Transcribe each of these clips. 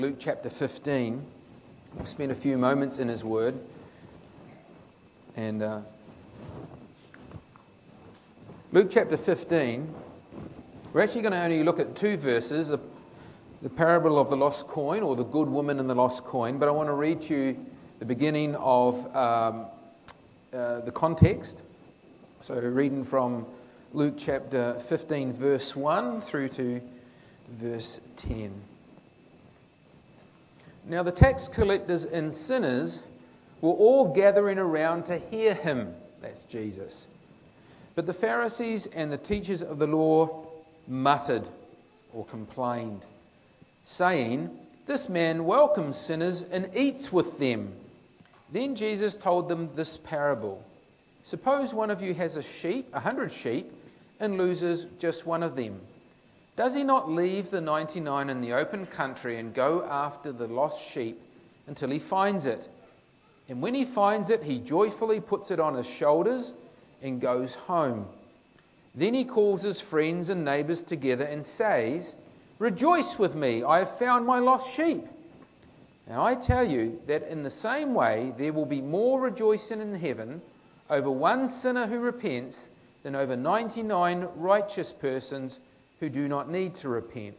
Luke chapter 15. We'll spend a few moments in His Word. And Luke chapter 15, we're actually going to only look at two verses, the parable of the lost coin, or the good woman and the lost coin. But I want to read to you the beginning of the context. So reading from Luke chapter 15, verse 1 through to verse 10. Now the tax collectors and sinners were all gathering around to hear him, that's Jesus. But the Pharisees and the teachers of the law muttered or complained, saying, "This man welcomes sinners and eats with them." Then Jesus told them this parable. Suppose one of you has 100 sheep, and loses just one of them. Does he not leave the 99 in the open country and go after the lost sheep until he finds it? And when he finds it, he joyfully puts it on his shoulders and goes home. Then he calls his friends and neighbours together and says, "Rejoice with me, I have found my lost sheep." Now I tell you that in the same way there will be more rejoicing in heaven over one sinner who repents than over 99 righteous persons who do not need to repent.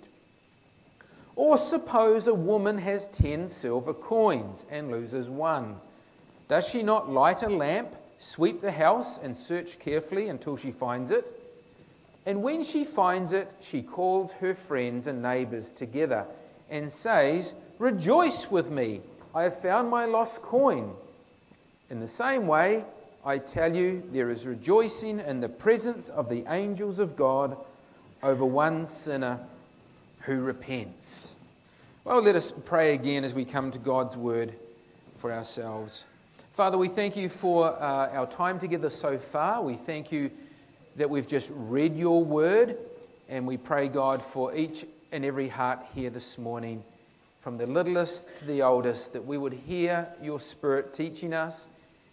Or suppose a woman has 10 silver coins and loses one. Does she not light a lamp, sweep the house, and search carefully until she finds it? And when she finds it, she calls her friends and neighbours together and says, "Rejoice with me, I have found my lost coin." In the same way, I tell you, there is rejoicing in the presence of the angels of God over one sinner who repents. Well, let us pray again as we come to God's Word for ourselves. Father, we thank you for our time together so far. We thank you that we've just read your Word, and we pray, God, for each and every heart here this morning, from the littlest to the oldest, that we would hear your Spirit teaching us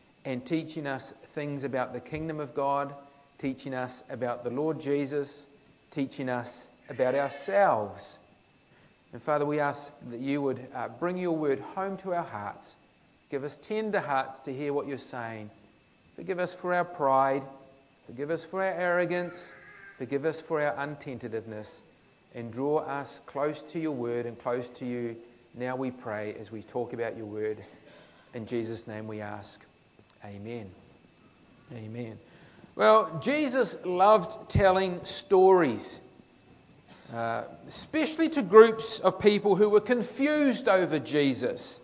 things about the kingdom of God, teaching us about the Lord Jesus, teaching us about ourselves. And Father, we ask that you would bring your word home to our hearts. Give us tender hearts to hear what you're saying. Forgive us for our pride. Forgive us for our arrogance. Forgive us for our untentativeness. And draw us close to your word and close to you. Now we pray as we talk about your word. In Jesus' name we ask. Amen. Amen. Well, Jesus loved telling stories, especially to groups of people who were confused over Jesus.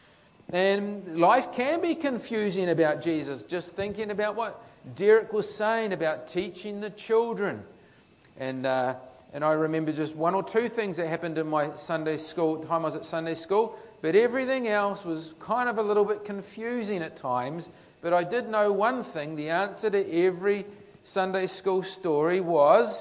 And life can be confusing about Jesus. Just thinking about what Derek was saying about teaching the children. And I remember just one or two things that happened in my Sunday school, the time I was at Sunday school. But everything else was kind of a little bit confusing at times. But I did know one thing. The answer to every Sunday school story was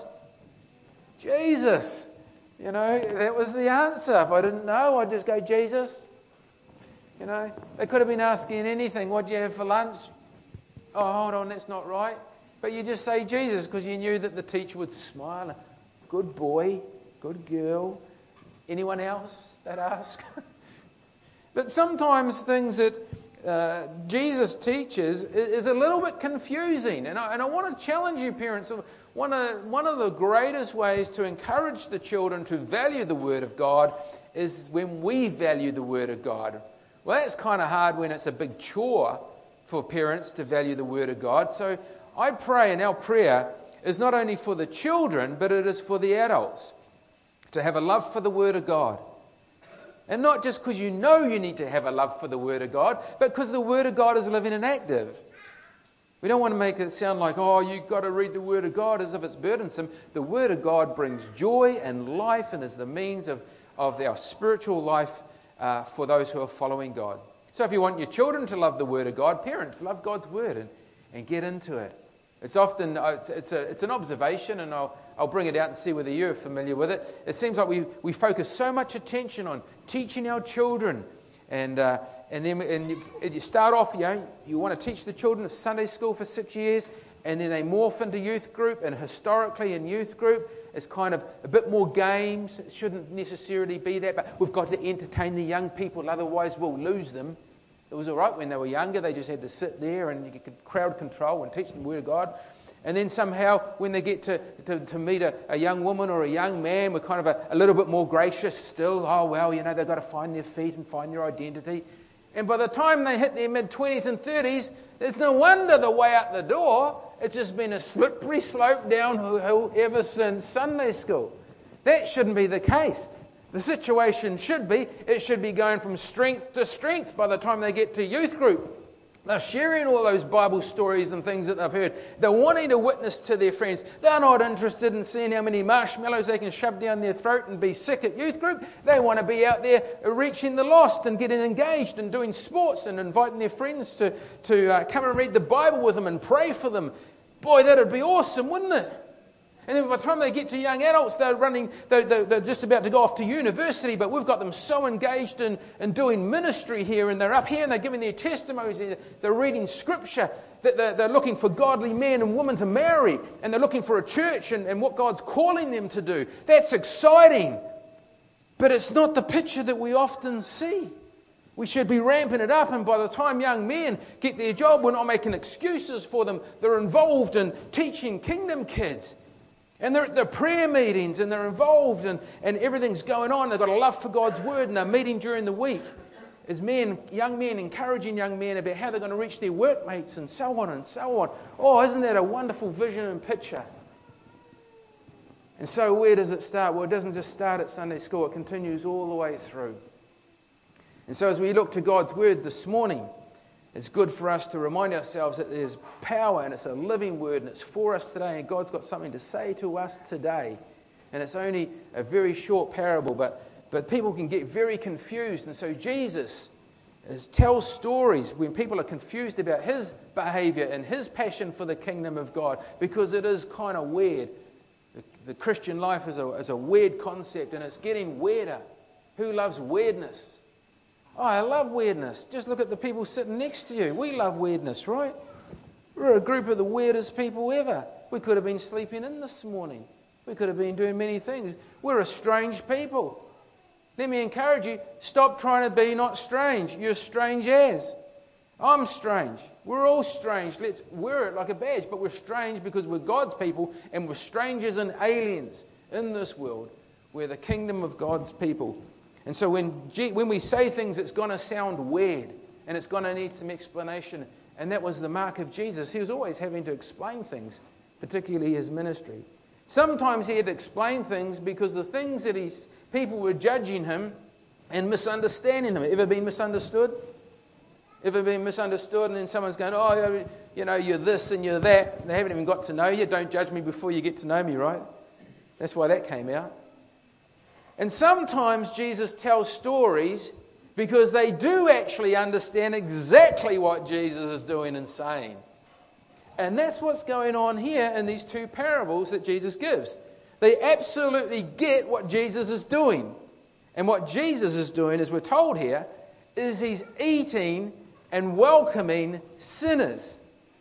Jesus. You know, that was the answer. If I didn't know, I'd just go, Jesus. You know, they could have been asking anything. What do you have for lunch? Oh, hold on, that's not right. But you just say Jesus because you knew that the teacher would smile. Good boy, good girl. Anyone else that ask? But sometimes things that Jesus teaches is a little bit confusing, and I want to challenge you, parents. One of the greatest ways to encourage the children to value the Word of God is when we value the Word of God. Well, that's kind of hard when it's a big chore for parents to value the Word of God. So I pray, and our prayer is not only for the children, but it is for the adults to have a love for the Word of God. And not just because you know you need to have a love for the Word of God, but because the Word of God is living and active. We don't want to make it sound like, oh, you've got to read the Word of God as if it's burdensome. The Word of God brings joy and life and is the means of our spiritual life for those who are following God. So if you want your children to love the Word of God, parents, love God's Word and get into it. It's often, it's an observation, and I'll bring it out and see whether you're familiar with it. It seems like we focus so much attention on teaching our children, and then you start off, you want to teach the children Sunday school for 6 years, and then they morph into youth group, and historically in youth group, as kind of a bit more games. It shouldn't necessarily be that, but we've got to entertain the young people, otherwise we'll lose them. It was all right when they were younger. They just had to sit there and you could crowd control and teach them the Word of God. And then somehow when they get to meet a young woman or a young man, we're kind of a little bit more gracious still. Oh, well, they've got to find their feet and find their identity. And by the time they hit their mid-20s and 30s, there's no wonder the way out the door, it's just been a slippery slope downhill ever since Sunday school. That shouldn't be the case. The situation should be going from strength to strength by the time they get to youth group. They're sharing all those Bible stories and things that they've heard. They're wanting to witness to their friends. They're not interested in seeing how many marshmallows they can shove down their throat and be sick at youth group. They want to be out there reaching the lost and getting engaged and doing sports and inviting their friends to come and read the Bible with them and pray for them. Boy, that would be awesome, wouldn't it? And then by the time they get to young adults, they're just about to go off to university, but we've got them so engaged in doing ministry here, and they're up here and they're giving their testimonies, they're reading scripture, that they're looking for godly men and women to marry, and they're looking for a church and what God's calling them to do. That's exciting, but it's not the picture that we often see. We should be ramping it up, and by the time young men get their job, we're not making excuses for them. They're involved in teaching kingdom kids. And they're at their prayer meetings and they're involved and everything's going on. They've got a love for God's Word and they're meeting during the week as young men, encouraging young men about how they're going to reach their workmates and so on and so on. Oh, isn't that a wonderful vision and picture? And so where does it start? Well, it doesn't just start at Sunday school. It continues all the way through. And so as we look to God's Word this morning, it's good for us to remind ourselves that there's power and it's a living Word and it's for us today, and God's got something to say to us today. And it's only a very short parable, but people can get very confused. And so Jesus tells stories when people are confused about his behavior and his passion for the kingdom of God, because it is kind of weird. The Christian life is a weird concept, and it's getting weirder. Who loves weirdness? Oh, I love weirdness. Just look at the people sitting next to you. We love weirdness, right? We're a group of the weirdest people ever. We could have been sleeping in this morning. We could have been doing many things. We're a strange people. Let me encourage you, stop trying to be not strange. You're strange as. I'm strange. We're all strange. Let's wear it like a badge, but we're strange because we're God's people and we're strangers and aliens in this world. We're the kingdom of God's people. And so when we say things, it's going to sound weird and it's going to need some explanation. And that was the mark of Jesus. He was always having to explain things, particularly his ministry. Sometimes he had to explain things because the things that people were judging him and misunderstanding him. Ever been misunderstood? Ever been misunderstood and then someone's going, oh, you're this and you're that. They haven't even got to know you. Don't judge me before you get to know me, right? That's why that came out. And sometimes Jesus tells stories because they do actually understand exactly what Jesus is doing and saying. And that's what's going on here in these two parables that Jesus gives. They absolutely get what Jesus is doing. And what Jesus is doing, as we're told here, is he's eating and welcoming sinners.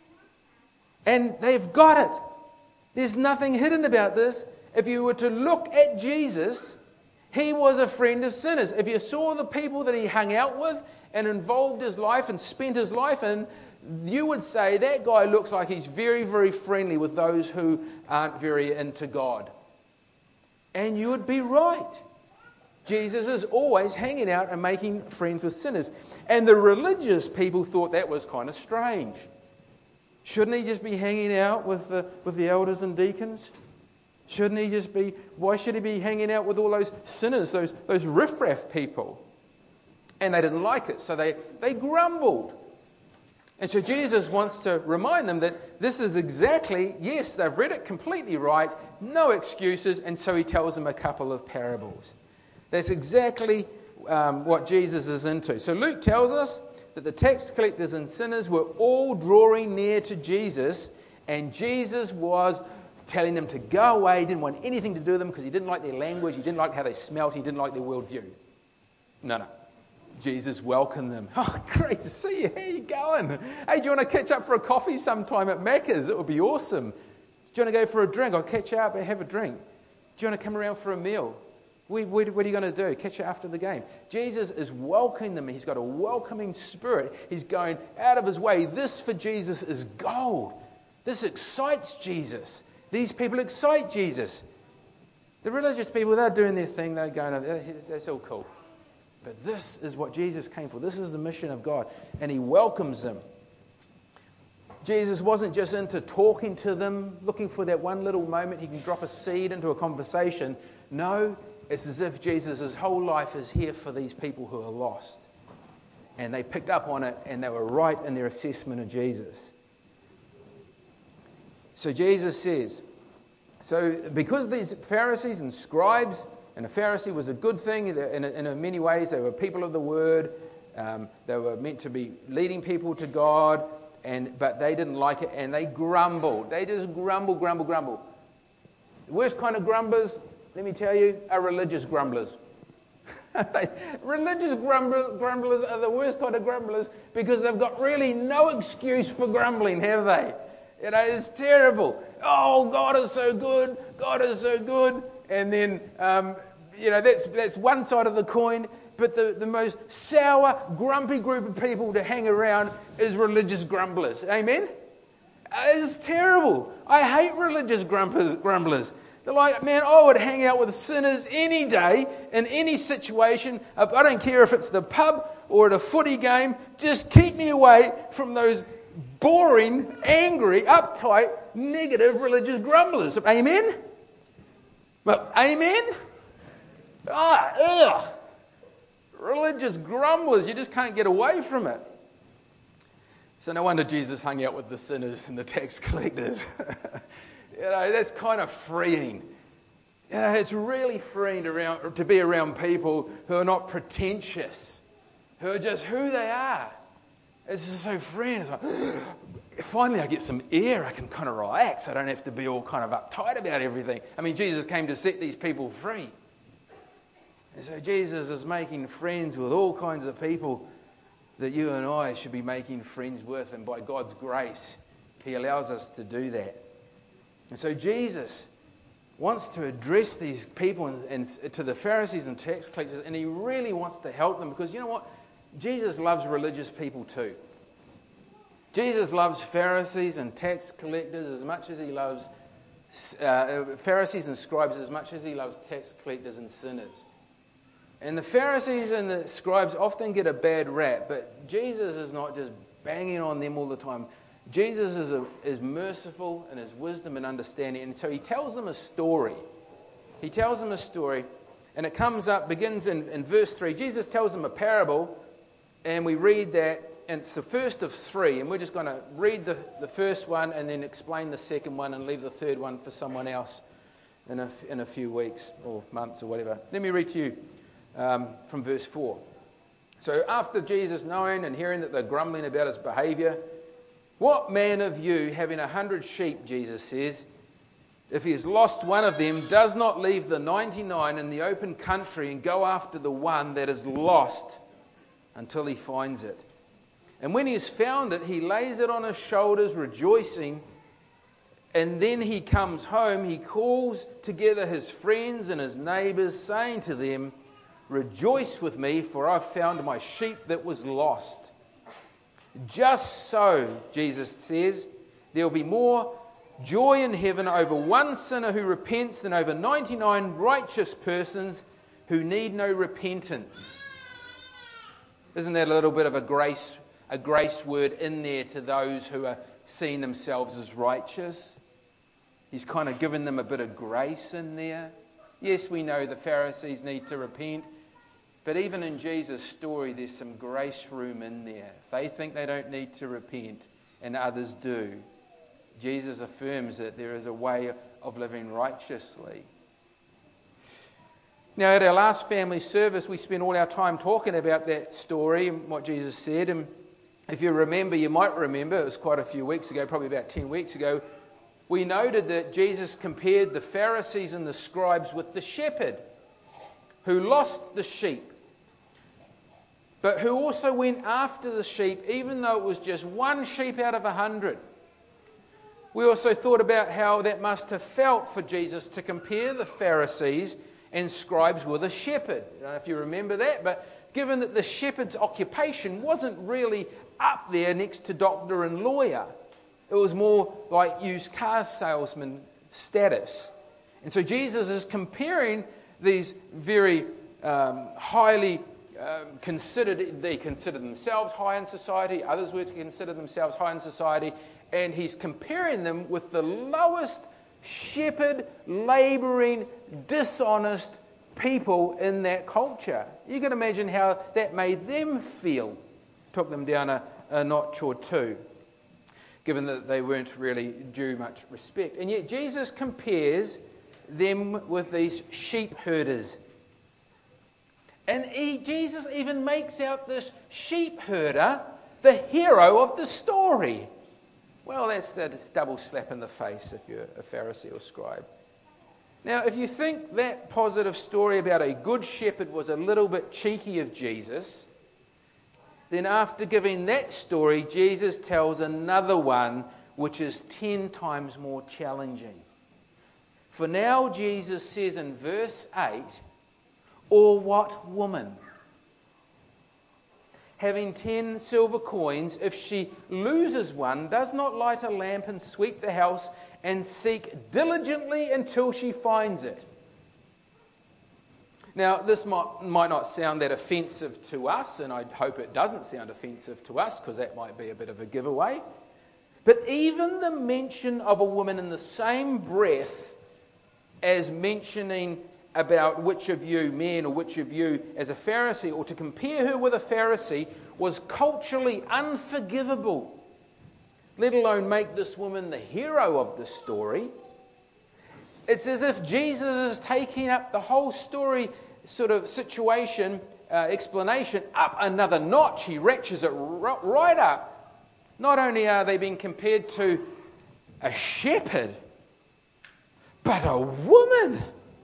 And they've got it. There's nothing hidden about this. If you were to look at Jesus, he was a friend of sinners. If you saw the people that he hung out with and involved his life and spent his life in, you would say that guy looks like he's very, very friendly with those who aren't very into God. And you would be right. Jesus is always hanging out and making friends with sinners. And the religious people thought that was kind of strange. Shouldn't he just be hanging out with the elders and deacons? Shouldn't he just be, why should he be hanging out with all those sinners, those riffraff people? And they didn't like it, so they grumbled. And so Jesus wants to remind them that this is exactly, yes, they've read it completely right, no excuses, and so he tells them a couple of parables. That's exactly what Jesus is into. So Luke tells us that the tax collectors and sinners were all drawing near to Jesus, and Jesus was telling them to go away. He didn't want anything to do with them because he didn't like their language, he didn't like how they smelt, he didn't like their worldview. No. Jesus welcomed them. Oh, great to see you. How you going? Hey, do you want to catch up for a coffee sometime at Macca's? It would be awesome. Do you want to go for a drink? I'll catch you up and have a drink. Do you want to come around for a meal? What are you going to do? Catch you after the game. Jesus is welcoming them. He's got a welcoming spirit. He's going out of his way. This for Jesus is gold. This excites Jesus. These people excite Jesus. The religious people, they're doing their thing. They're going, that's all cool. But this is what Jesus came for. This is the mission of God. And he welcomes them. Jesus wasn't just into talking to them, looking for that one little moment he can drop a seed into a conversation. No, it's as if Jesus' whole life is here for these people who are lost. And they picked up on it, and they were right in their assessment of Jesus. So Jesus says, because these Pharisees and scribes, and a Pharisee was a good thing in many ways, they were people of the word, they were meant to be leading people to God, but they didn't like it, and they grumbled. They just grumble. The worst kind of grumblers, let me tell you, are religious grumblers. Religious grumblers are the worst kind of grumblers because they've got really no excuse for grumbling, have they? It's terrible. Oh, God is so good. God is so good. And then, that's one side of the coin. But the most sour, grumpy group of people to hang around is religious grumblers. Amen? It's terrible. I hate religious grumblers. They're like, man, I would hang out with sinners any day, in any situation. I don't care if it's the pub or at a footy game. Just keep me away from those boring, angry, uptight, negative religious grumblers. Amen? Well, amen? Religious grumblers, you just can't get away from it. So no wonder Jesus hung out with the sinners and the tax collectors. That's kind of freeing. It's really freeing to be around people who are not pretentious, who are just who they are. It's just so freeing. It's like, finally I get some air. I can kind of relax. I don't have to be all kind of uptight about everything. I mean, Jesus came to set these people free. And so Jesus is making friends with all kinds of people that you and I should be making friends with. And by God's grace, he allows us to do that. And so Jesus wants to address these people and to the Pharisees and tax collectors, and he really wants to help them because you know what? Jesus loves religious people too. Jesus loves Pharisees and tax collectors as much as he loves Pharisees and scribes as much as he loves tax collectors and sinners. And the Pharisees and the scribes often get a bad rap, but Jesus is not just banging on them all the time. Jesus is merciful in his wisdom and understanding, and so he tells them a story. He tells them a story, and it begins in verse 3. Jesus tells them a parable, and we read that, and it's the first of 3, and we're just going to read the first one and then explain the second one and leave the third one for someone else in a few weeks or months or whatever. Let me read to you from verse 4. So after Jesus knowing and hearing that they're grumbling about his behaviour, what man of you, having 100 sheep, Jesus says, if he has lost one of them, does not leave the 99 in the open country and go after the one that is lost until he finds it? And when he has found it, he lays it on his shoulders, rejoicing. And then he comes home, he calls together his friends and his neighbours, saying to them, rejoice with me, for I've found my sheep that was lost. Just so, Jesus says, there will be more joy in heaven over one sinner who repents than over 99 righteous persons who need no repentance. Isn't that a little bit of a grace word in there to those who are seeing themselves as righteous? He's kind of given them a bit of grace in there. Yes, we know the Pharisees need to repent, but even in Jesus' story, there's some grace room in there. They think they don't need to repent, and others do. Jesus affirms that there is a way of living righteously. Now, at our last family service, we spent all our time talking about that story and what Jesus said. And if you remember, you might remember, it was quite a few weeks ago, probably about 10 weeks ago, we noted that Jesus compared the Pharisees and the scribes with the shepherd who lost the sheep, but who also went after the sheep, even though it was just one sheep out of 100. We also thought about how that must have felt for Jesus to compare the Pharisees and scribes with a shepherd. I don't know if you remember that, but given that the shepherd's occupation wasn't really up there next to doctor and lawyer, it was more like used car salesman status. And so Jesus is comparing these very highly considered, they consider themselves high in society, others would consider themselves high in society, and he's comparing them with the lowest shepherd, labouring, dishonest people in that culture. You can imagine how that made them feel. Took them down a notch or two, given that they weren't really due much respect. And yet Jesus compares them with these sheep herders. And Jesus even makes out this sheep herder the hero of the story. Well, that's a double slap in the face if you're a Pharisee or scribe. Now, if you think that positive story about a good shepherd was a little bit cheeky of Jesus, then after giving that story, Jesus tells another one which is 10 times more challenging. For now, Jesus says in verse 8, "Or what woman, having 10 silver coins, if she loses one, does not light a lamp and sweep the house and seek diligently until she finds it?" Now, this might not sound that offensive to us, and I hope it doesn't sound offensive to us, because that might be a bit of a giveaway. But even the mention of a woman in the same breath as mentioning about which of you men or which of you as a Pharisee, or to compare her with a Pharisee, was culturally unforgivable, let alone make this woman the hero of the story. It's as if Jesus is taking up the whole story sort of situation, explanation up another notch. He ratchets it right up. Not only are they being compared to a shepherd, but a woman.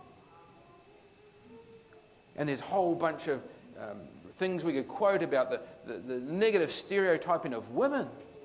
And there's a whole bunch of things we could quote about the negative stereotyping of women,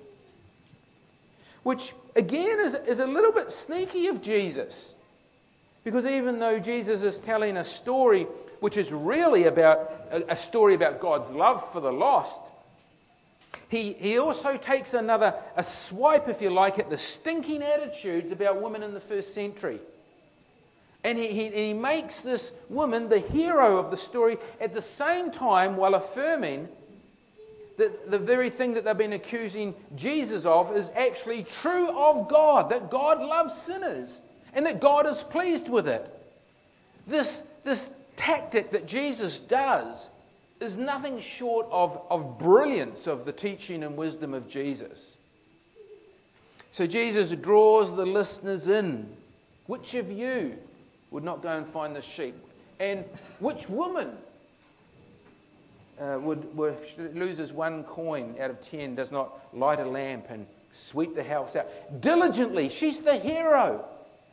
which again is a little bit sneaky of Jesus. Because even though Jesus is telling a story which is really about a story about God's love for the lost, he also takes a swipe, if you like, at the stinking attitudes about women in the first century. And he makes this woman the hero of the story at the same time, while affirming that the very thing that they've been accusing Jesus of is actually true of God, that God loves sinners and that God is pleased with it. This tactic that Jesus does is nothing short of brilliance of the teaching and wisdom of Jesus. So Jesus draws the listeners in. Which of you would not go and find the sheep? And which woman loses one coin out of 10, does not light a lamp and sweep the house out diligently? She's the hero.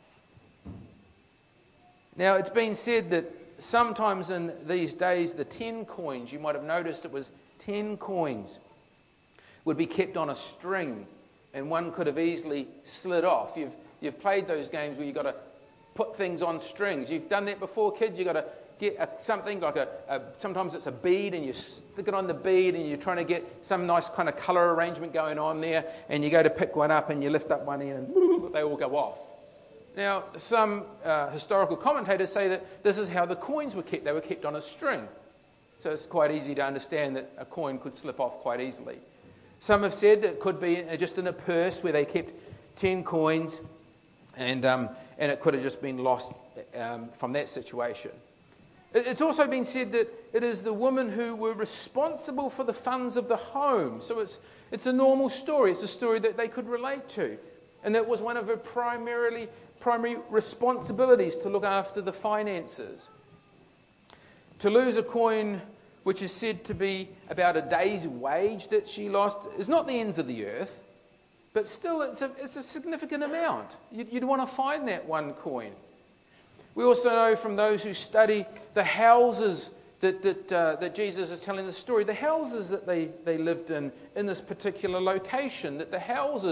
Now, it's been said that sometimes in these days, the 10 coins, you might have noticed it was 10 coins, would be kept on a string, and one could have easily slid off. You've played those games where you've got to put things on strings. You've done that before, kids. You've got to get something like sometimes it's a bead, and you stick it on the bead, and you're trying to get some nice kind of colour arrangement going on there, and you go to pick one up, and you lift up one end, and they all go off. Now, some historical commentators say that this is how the coins were kept. They were kept on a string. So it's quite easy to understand that a coin could slip off quite easily. Some have said that it could be just in a purse where they kept 10 coins, and it could have just been lost from that situation. It's also been said that it is the women who were responsible for the funds of the home. So it's a normal story. It's a story that they could relate to. And that was one of her primary responsibilities, to look after the finances. To lose a coin, which is said to be about a day's wage that she lost, is not the ends of the earth, but still it's a significant amount. You'd want to find that one coin. We also know from those who study the houses that Jesus is telling the story, the houses that they lived in this particular location, that the houses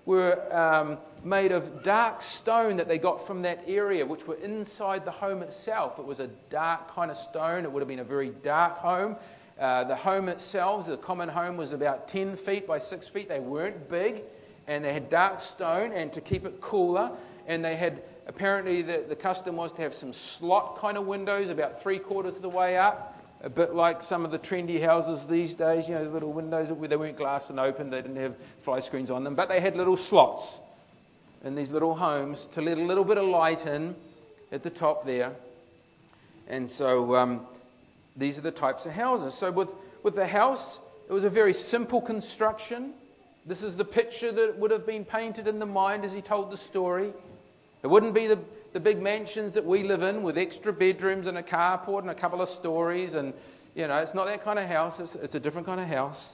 were made of dark stone that they got from that area, which were inside the home itself. It was a dark kind of stone. It would have been a very dark home. The home itself, the common home, was about 10 feet by 6 feet. They weren't big, and they had dark stone, and to keep it cooler, and they had, apparently the custom was to have some slot kind of windows about 3/4 of the way up, a bit like some of the trendy houses these days, you know, little windows where they weren't glass and open, they didn't have fly screens on them, but they had little slots in these little homes to let a little bit of light in at the top there. And so these are the types of houses. So with the house, it was a very simple construction. This is the picture that would have been painted in the mind as he told the story. It wouldn't be the big mansions that we live in with extra bedrooms and a carport and a couple of stories, and you know, it's not that kind of house. It's a different kind of house.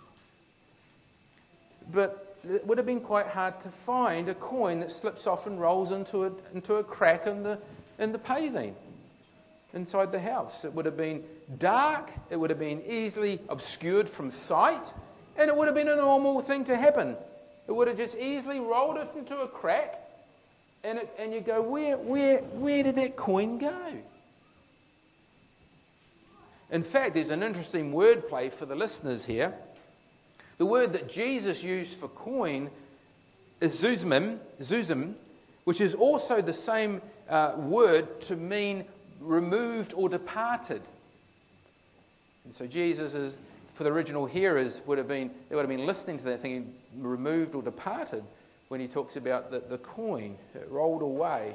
But it would have been quite hard to find a coin that slips off and rolls into a crack in the paving inside the house. It would have been dark. It would have been easily obscured from sight, and it would have been a normal thing to happen. It would have just easily rolled it into a crack. And you go, where did that coin go? In fact, there's an interesting wordplay for the listeners here. The word that Jesus used for coin is zuzim, which is also the same word to mean removed or departed. And so Jesus is, for the original hearers, they would have been listening to that thinking removed or departed, when he talks about the coin. It rolled away.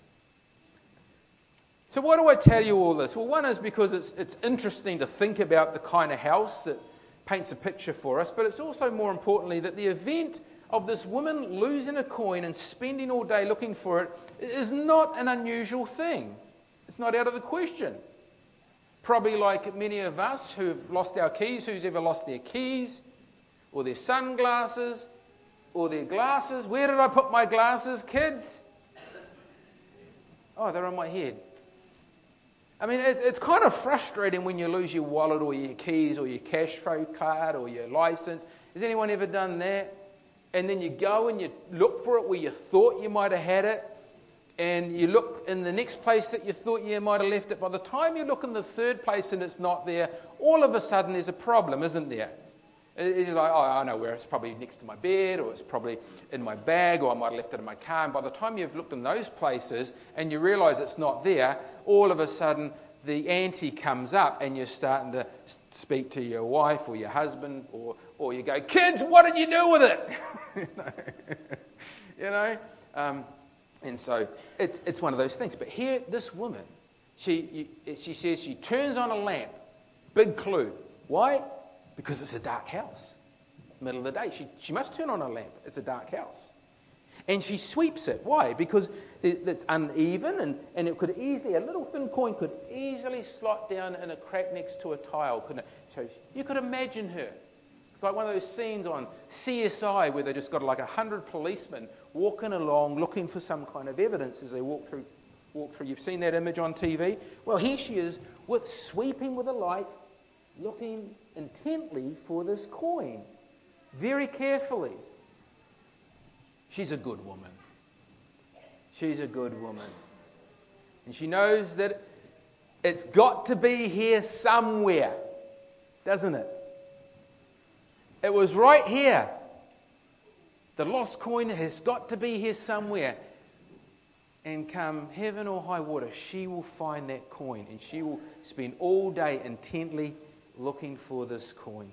So why do I tell you all this? Well, one is because it's interesting to think about the kind of house that paints a picture for us, but it's also more importantly that the event of this woman losing a coin and spending all day looking for it is not an unusual thing. It's not out of the question. Probably like many of us who've lost our keys, who's ever lost their keys or their sunglasses or their glasses. Where did I put my glasses, kids? Oh, they're on my head. I mean, it's kind of frustrating when you lose your wallet or your keys or your cash flow card or your license. Has anyone ever done that? And then you go and you look for it where you thought you might have had it, and you look in the next place that you thought you might have left it. By the time you look in the third place and it's not there, all of a sudden there's a problem, isn't there? You're like, oh, I know where. It's probably next to my bed, or it's probably in my bag, or I might have left it in my car. And by the time you've looked in those places and you realise it's not there, all of a sudden the ante comes up and you're starting to speak to your wife or your husband, or you go, kids, what did you do with it? you know? And so it's one of those things. But here, this woman, she says she turns on a lamp. Big clue. Why? Because it's a dark house. Middle of the day. She must turn on a lamp. It's a dark house. And she sweeps it. Why? Because it's uneven, and it could easily, a little thin coin could easily slot down in a crack next to a tile, couldn't it? So you could imagine her. It's like one of those scenes on CSI where they just got like 100 policemen walking along looking for some kind of evidence as they walk through. You've seen that image on TV? Well, here she is, sweeping with a light, looking intently for this coin, very carefully. She's a good woman. She's a good woman. And she knows that it's got to be here somewhere, doesn't it? It was right here. The lost coin has got to be here somewhere. And come heaven or high water, she will find that coin, and she will spend all day intently looking for this coin.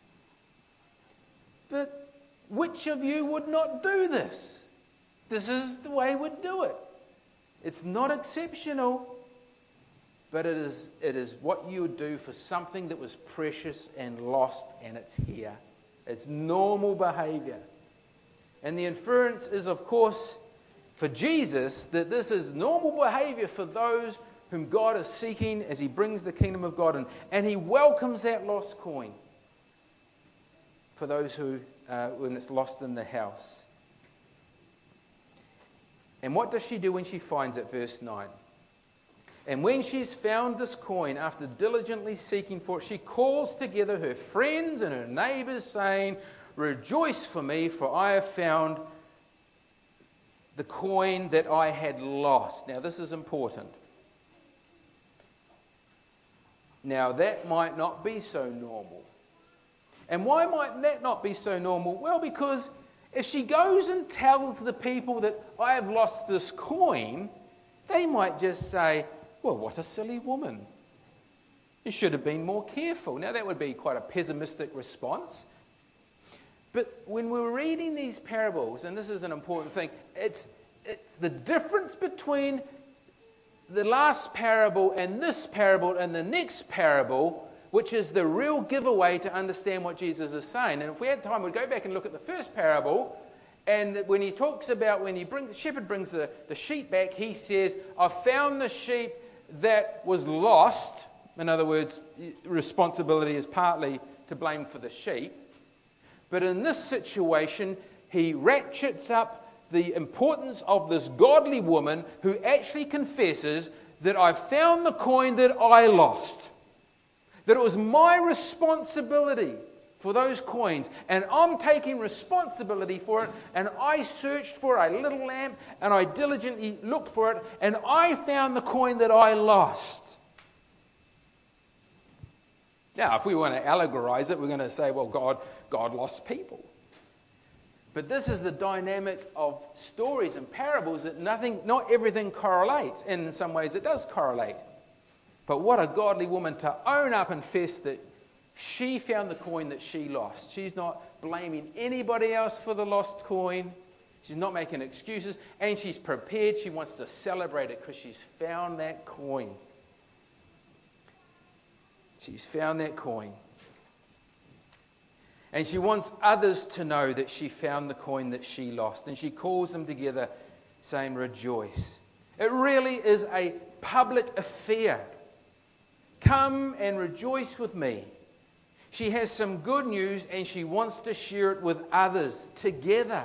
But which of you would not do this? This is the way we'd do it. It's not exceptional, but it is what you would do for something that was precious and lost, and it's here. It's normal behavior. And the inference is, of course, for Jesus, that this is normal behavior for those whom God is seeking as he brings the kingdom of God in. And he welcomes that lost coin for those who, when it's lost in the house. And what does she do when she finds it? Verse 9. And when she's found this coin, after diligently seeking for it, she calls together her friends and her neighbours, saying, "Rejoice for me, for I have found the coin that I had lost. Now, this is important. Now, that might not be so normal. And why might that not be so normal? Well, because if she goes and tells the people that I have lost this coin, they might just say, well, what a silly woman. You should have been more careful. Now, that would be quite a pessimistic response. But when we're reading these parables, and this is an important thing, it's the difference between the last parable and this parable and the next parable, which is the real giveaway to understand what Jesus is saying. And if we had time, we'd go back and look at the first parable. And when he talks about the shepherd brings the sheep back, he says, I found the sheep that was lost. In other words, responsibility is partly to blame for the sheep. But in this situation, he ratchets up the importance of this godly woman who actually confesses that I found the coin that I lost. That it was my responsibility for those coins. And I'm taking responsibility for it. And I searched for a little lamp and I diligently looked for it. And I found the coin that I lost. Now, if we want to allegorize it, we're going to say, well, God lost people. But this is the dynamic of stories and parables that not everything correlates. And in some ways it does correlate. But what a godly woman to own up and confess that she found the coin that she lost. She's not blaming anybody else for the lost coin. She's not making excuses. And she's prepared. She wants to celebrate it because she's found that coin. She's found that coin. And she wants others to know that she found the coin that she lost. And she calls them together saying, rejoice. It really is a public affair. Come and rejoice with me. She has some good news and she wants to share it with others together.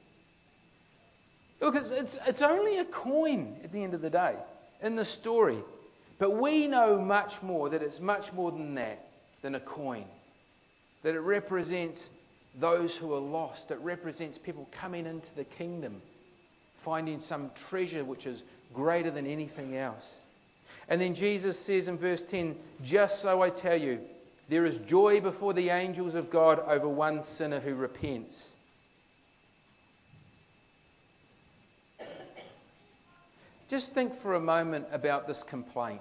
Look, it's only a coin at the end of the day in the story. But we know much more, that it's much more than that, than a coin. That it represents those who are lost. It represents people coming into the kingdom, finding some treasure which is greater than anything else. And then Jesus says in verse 10, just so I tell you, there is joy before the angels of God over one sinner who repents. Just think for a moment about this complaint.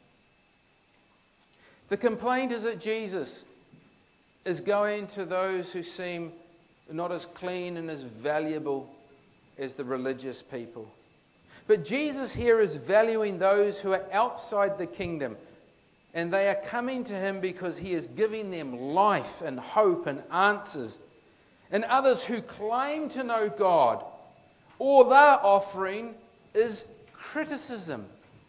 The complaint is that Jesus is going to those who seem not as clean and as valuable as the religious people. But Jesus here is valuing those who are outside the kingdom. And they are coming to him because he is giving them life and hope and answers. And others who claim to know God, all they're offering is criticism.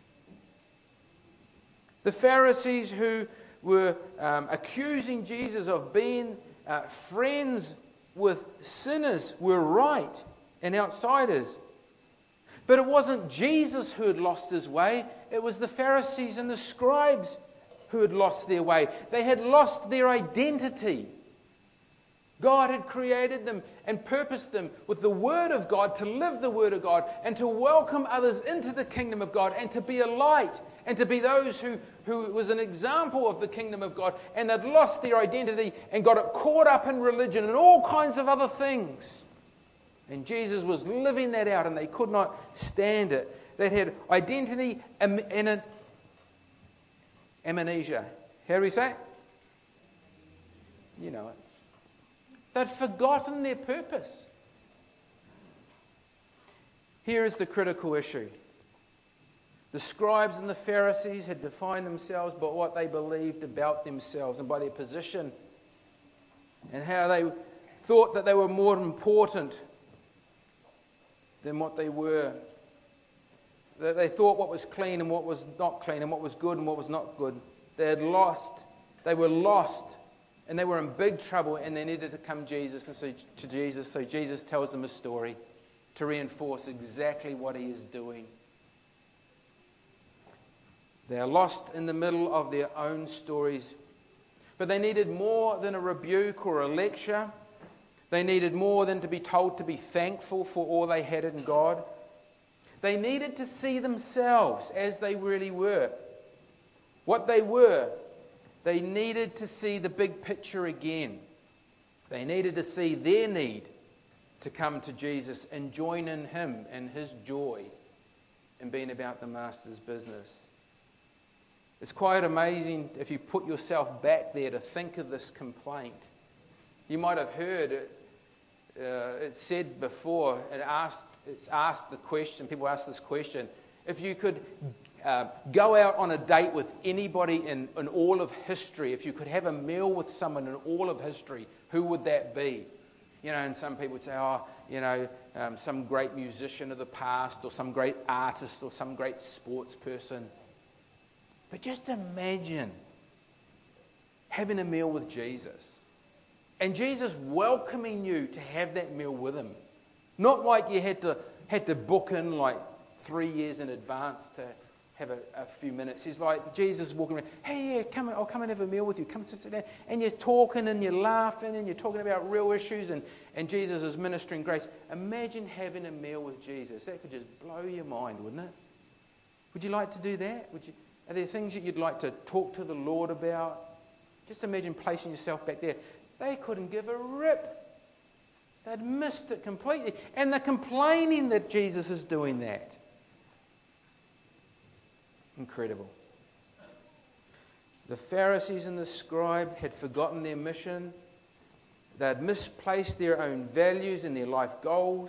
The Pharisees who were accusing Jesus of being friends with sinners were right and outsiders. But it wasn't Jesus who had lost his way. It was the Pharisees and the scribes who had lost their way. They had lost their identity. God had created them and purposed them with the Word of God to live the Word of God and to welcome others into the kingdom of God and to be a light and to be those who was an example of the kingdom of God. And they'd lost their identity and got it caught up in religion and all kinds of other things. And Jesus was living that out and they could not stand it. They had identity and amnesia. How do we say it? You know it. They'd forgotten their purpose. Here is the critical issue. The scribes and the Pharisees had defined themselves by what they believed about themselves and by their position and how they thought that they were more important than what they were. That they thought what was clean and what was not clean and what was good and what was not good. They were lost. And they were in big trouble and they needed to come to Jesus. So Jesus tells them a story to reinforce exactly what he is doing. They are lost in the middle of their own stories. But they needed more than a rebuke or a lecture. They needed more than to be told to be thankful for all they had in God. They needed to see themselves as they really were. What they were. They needed to see the big picture again. They needed to see their need to come to Jesus and join in Him and His joy in being about the Master's business. It's quite amazing if you put yourself back there to think of this complaint. You might have heard it. It's said before. It's asked the question. People ask this question: if you could go out on a date with anybody in all of history, if you could have a meal with someone in all of history, who would that be? And some people would say, some great musician of the past, or some great artist, or some great sports person. But just imagine having a meal with Jesus. And Jesus welcoming you to have that meal with Him. Not like you had to book in like 3 years in advance to have a few minutes. He's like, Jesus walking around, hey, yeah, I'll come and have a meal with you. Come sit down. And you're talking and you're laughing and you're talking about real issues, and Jesus is ministering grace. Imagine having a meal with Jesus. That could just blow your mind, wouldn't it? Would you like to do that? Are there things that you'd like to talk to the Lord about? Just imagine placing yourself back there. They couldn't give a rip. They'd missed it completely. And they're complaining that Jesus is doing that. Incredible. The Pharisees and the scribe had forgotten their mission. They had misplaced their own values and their life goals.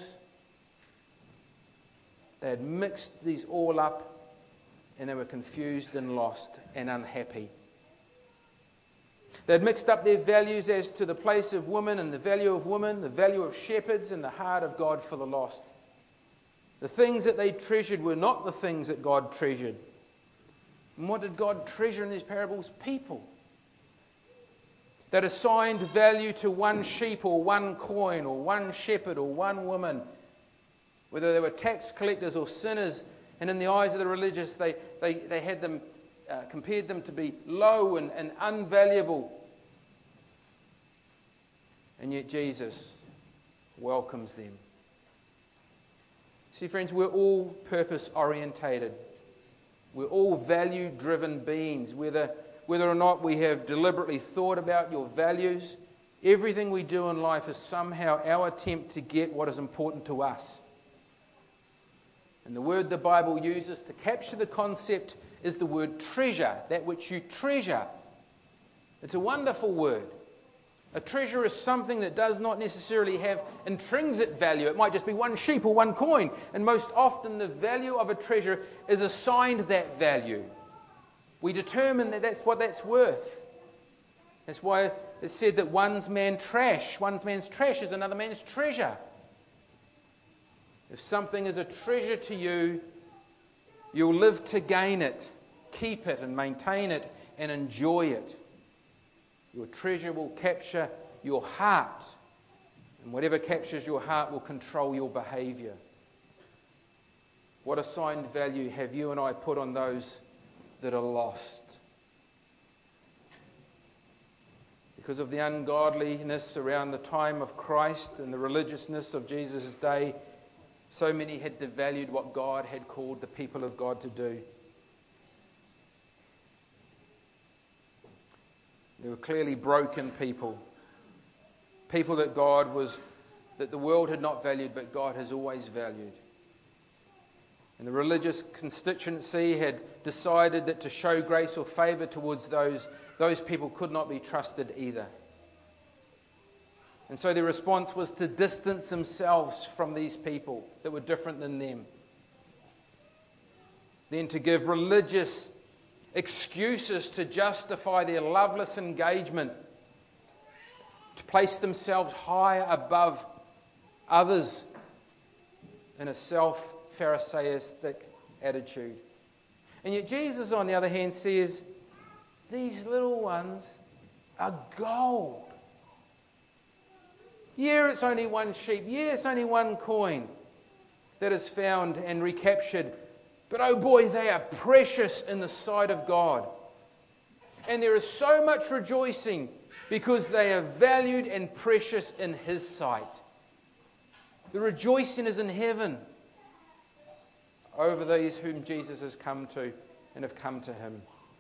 They had mixed these all up, and they were confused and lost and unhappy. They had mixed up their values as to the place of women and the value of women, the value of shepherds and the heart of God for the lost. The things that they treasured were not the things that God treasured. And what did God treasure in these parables? People. That assigned value to one sheep or one coin or one shepherd or one woman. Whether they were tax collectors or sinners, and in the eyes of the religious, they had them compared them to be low and unvaluable. And yet Jesus welcomes them. See, friends, we're all purpose-orientated. We're all value-driven beings. Whether or not we have deliberately thought about your values, everything we do in life is somehow our attempt to get what is important to us. And the word the Bible uses to capture the concept is the word treasure, that which you treasure. It's a wonderful word. A treasure is something that does not necessarily have intrinsic value. It might just be one sheep or one coin. And most often the value of a treasure is assigned that value. We determine that that's what that's worth. That's why it's said that one's man's trash is another man's treasure. If something is a treasure to you, you'll live to gain it, keep it and maintain it and enjoy it. Your treasure will capture your heart, and whatever captures your heart will control your behaviour. What assigned value have you and I put on those that are lost? Because of the ungodliness around the time of Christ and the religiousness of Jesus' day, so many had devalued what God had called the people of God to do. They were clearly broken people. People that that the world had not valued, but God has always valued. And the religious constituency had decided that to show grace or favour towards those people could not be trusted either. And so their response was to distance themselves from these people that were different than them. Then to give religious excuses to justify their loveless engagement, to place themselves higher above others in a self-Pharisaistic attitude. And yet Jesus, on the other hand, says, these little ones are gold. Yeah, it's only one sheep. Yeah, it's only one coin that is found and recaptured. But oh boy, they are precious in the sight of God. And there is so much rejoicing because they are valued and precious in His sight. The rejoicing is in heaven over these whom Jesus has come to and have come to Him.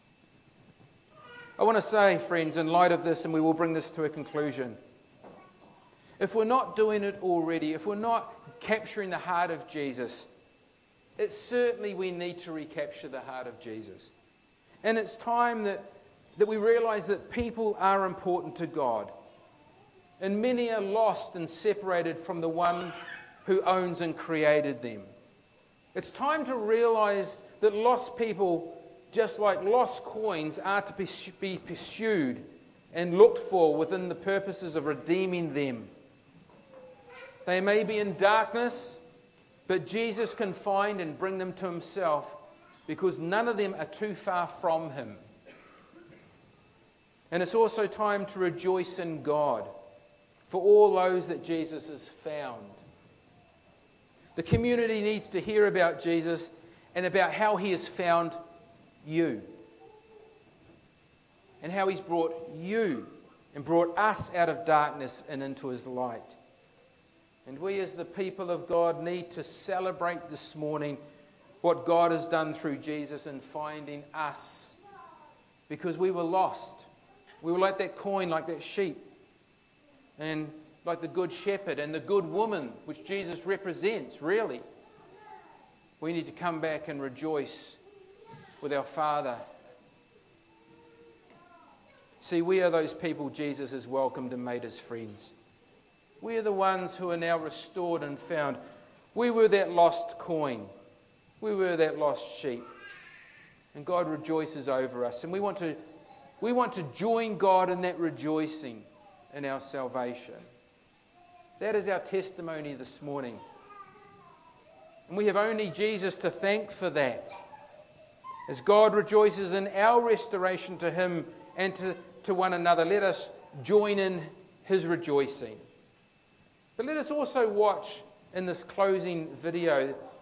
I want to say, friends, in light of this, and we will bring this to a conclusion, if we're not doing it already, if we're not capturing the heart of Jesus, it's certainly we need to recapture the heart of Jesus. And it's time that we realize that people are important to God. And many are lost and separated from the one who owns and created them. It's time to realize that lost people, just like lost coins, are to be pursued and looked for within the purposes of redeeming them. They may be in darkness, but Jesus can find and bring them to Himself, because none of them are too far from Him. And it's also time to rejoice in God for all those that Jesus has found. The community needs to hear about Jesus and about how He has found you. And how He's brought you and brought us out of darkness and into His light. And we as the people of God need to celebrate this morning what God has done through Jesus in finding us. Because we were lost. We were like that coin, like that sheep. And like the good shepherd and the good woman, which Jesus represents, really. We need to come back and rejoice with our Father. See, we are those people Jesus has welcomed and made as friends. We are the ones who are now restored and found. We were that lost coin. We were that lost sheep. And God rejoices over us. And we want to join God in that rejoicing in our salvation. That is our testimony this morning. And we have only Jesus to thank for that. As God rejoices in our restoration to Him and to one another, let us join in His rejoicing. But let us also watch in this closing video